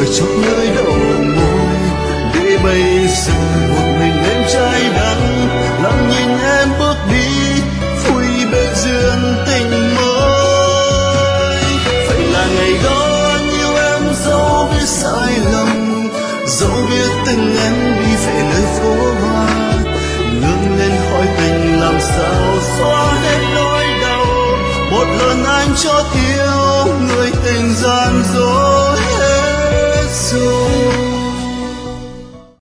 chót nơi đầu môi, để bây giờ một mình em trái đắng lặng nhìn em bước đi vui bên duyên tình mới. Vậy là ngày đó nhiều em dẫu biết sai lầm, dẫu biết tình em đi về nơi phố hoa, ngước lên hỏi tình làm sao xóa hết nỗi đau. Một lần anh chót yêu người tình gian dối hết rồi.